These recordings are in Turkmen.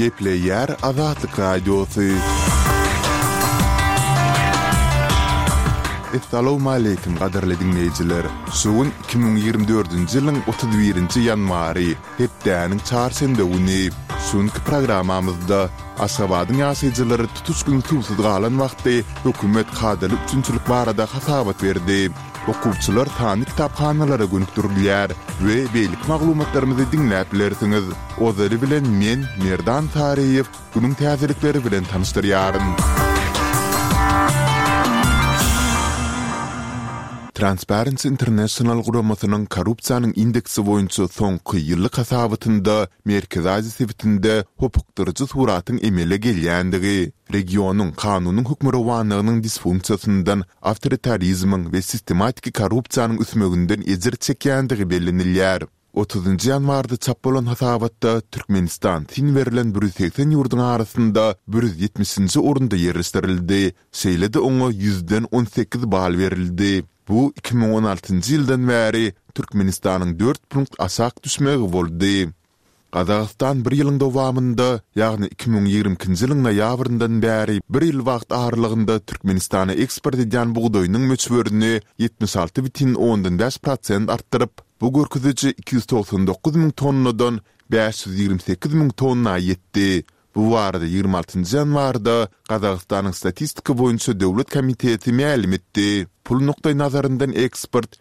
Gepleyer Azatlyk Radiosu. Assalamu alaykum gaderli dinleyijiler. Şuun 2024-nji ýylyň 31-nji ýanwary, hepdäniň çarşembe güni. Şuňky programamyzda Aşgabatyň ýaşaýjylary tutuşgyň suwsuz galan wagtda hökümet hadaly üçünçilik barada hasabat berdi. Okuwçylar tany kitapxanalara gönükdirilýär we beýlik maglumatlarymyzy dinläp bilersiňiz. Ozary bilen men Merdan Taryýew günüň täzelikleri bilen tanışdyrýaryn. Transparency International guramasynyň korrupsiýanyň indeksi boýunça soňky ýyllyk hasabatynda Merkez Aziýa sebitinde hukukdyrjy suratyň emele gelýändigi, regionyň kanunyň hukmurawanlygynyň disfunksiýasyndan, awtoritarizmiň we sistematik korrupsiýanyň üsmeginden ejir çekýändigi bellenilýär. 30 ýanwarda çap bolan hasabatda Türkmenistan tin berilen 180 ýurduň arasynda 170-nji orunda ýerleşdirildi. Şeýlede oňa 100-den 18 bal berildi. Bu 2016-njy ýyldan bäri Türkmenistanyň 4 punkt aşak düşmegi boldy. Qazaqstan bir ýylyň dowamynda, ýagny 2022-nji ýylyň noýabryndan bäri bir ýyl wagt aralygynda Türkmenistana eksport edýän buğdaýynyň möçberini 76,5% artdyryp, bu görkeziji 299,000 tonnadan 528,000 tonna ýetdi. Bu barada 26-njy ýanwarda Qazaqstanyň statistika boýunça döwlet komiteti ma'lum etdi. Pul nokta nazarından eksport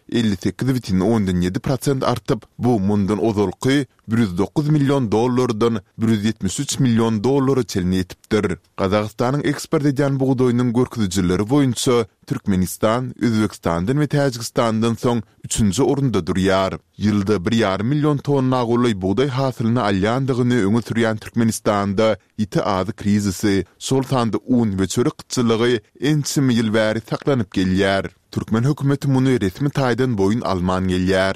58,7% artyp, bu mundan ozalky $109 milyon dollardan $173 milyon dollara çelin etipdir. Qazaqstanyň eksport edýän buğdaýynyň görkezijileri boýunça Türkmenistan, Özbekistandan we Täjikistandan soň 3-nji orunda durýar. Ýylda 1,5 milyon tonna goly buğdaý hasylyny alýandygyny öňe sürýän Türkmenistanda ýiti azy krizisi, şol sanda un we çörek gıtçylygy ençim ýyl bäri saklanyp gelýär. Türkmen hökümeti muny resmi taýdan boyun alman gelýär.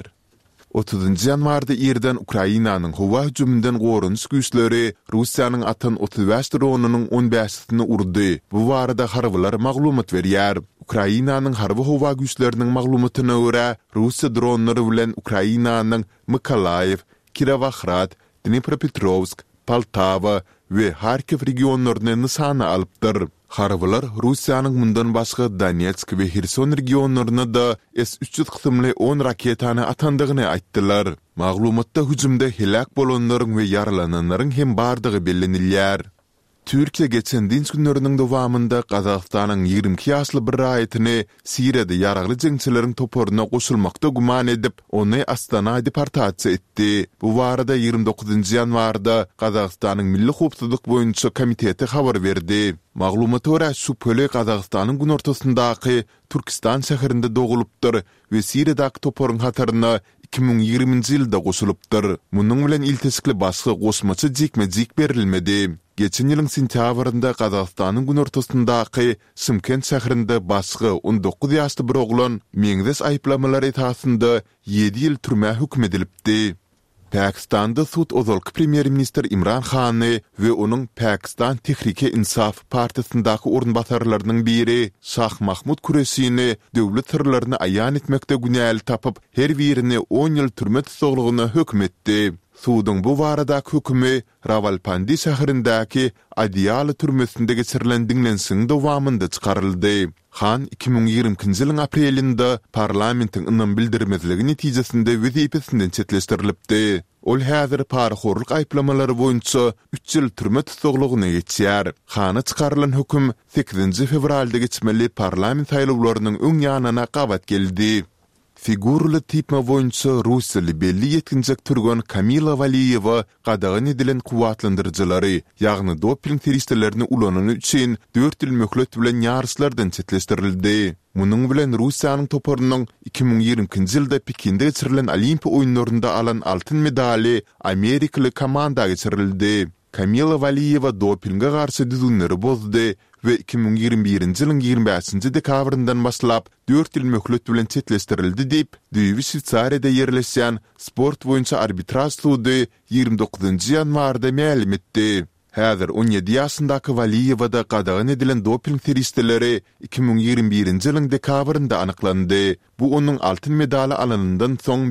30-njy ýanwarda ýerden Ukrainanyň howa hüjümünden gorunç güýçleri Russiýanyň atan 35 dronunyň 15-sini urdy. Bu barada harbylar maglumat berýär. Ukrainanyň harby howa güýçleriniň maglumatyna görä, Russiýa dronlary bilen Ukrainanyň Mykolaýew, Kirovohrad, Dnipropetrovsk, Poltava we Harkiv regionlaryny nysana alypdyr. Harbylar Russiýanyň mundan başga Donetsk we Herson regionlaryna da S-300 kysymly 10 raketany atandygyny aýtdylar. Maglumatda hüjümde helak bolanlaryň we yaralananlaryň hem bardygy bellenilýär. Türkiýe geçen dinç günleriniň dowamynda Qazaqstanyň 22 ýaşly bir raýatyny Siriýada ýaragly jeňçileriň toporuna goşulmakda guman edip, ony Astana deportasiýa etdi. Bu barada 29-njy ýanwarda Qazaqstanyň Milli howpsuzlyk boýunça komiteti habar berdi. Maglumata görä şüpheli Qazaqstanyň gün ortasyndaky Türkistan şäherinde dogulypdyr we Siriýadaky toporyň hataryna 2020-nji ýylda goşulypdyr. Munyň bilen iltisikli başga goşmaçy jekme-jek berilmedi. Geçen ýylyň sentýabrynda Qazaqstanyň gün ortasyndaky Şymkent şäherinde başga 19 ýaşly bir oglan meňdes aýplamalar etasynda 7 ýyl türme hükm edilipdi. Pakistanda sud ozalky premier minister Imran Khany we onuň Pakistan Tehrike Insaf partiýasyndaky orunbatarlarynyň biri Şah Mahmud Kuresini döwlet sirlerini aýan etmekde günäli tapyp, her birini 10 ýyl türme tutsagyna hökm etdi. Suudun bu baradaky hökümi Rawalpindi şäherindäki Adiyaly türmesinde geçirilen dinlensiň dowamynda çykaryldy. Han 2020-nji ýylyň aprelinde parlamentiň ynam bildirmezligi netijesinde wezipesinden çetleşdirilipdi. Ol häzir paraxorlyk aýplamalary boýunça 3 ýyl türme tutsagyna geçýär. Hana çykarylan höküm 8-nji fevralda geçmeli parlament saýlawlarynyň öň ýanyna gabat geldi. Figurly tipma boýunça Russiýaly belli ýetkinjek turgan Kamila Valiýewa qadağan edilen kuwatlandyrjylary, ýagny doping teristlerini ulanyny üçin 4 ýyl möhlet bilen ýarşlardan çetleşdirildi. Munyň bilen Russiýanyň toporunyň 2020-nji ýylda Pekinde geçirilen Olimpiya oýunlarynda alan altyn medali Amerikaly komanda geçirildi. Kamila Valiýewa dopinga garşy düzünleri bozdy ve 2021-nji ýylyň 25-nji dekabryndan başlap 4 ýyl möhlet bilen çetleşdirildi diýip, Düýbi Şwitsariýada ýerleşýän sport boýunça arbitraj sudy 29-njy ýanwarda ma'lum etdi. Häzir 17 ýaşyndaky Valiýewada qadağan edilen doping teristleri 2021-nji ýylyň dekabrynda anyklandy. Bu onuň altyn medali alanyndan soň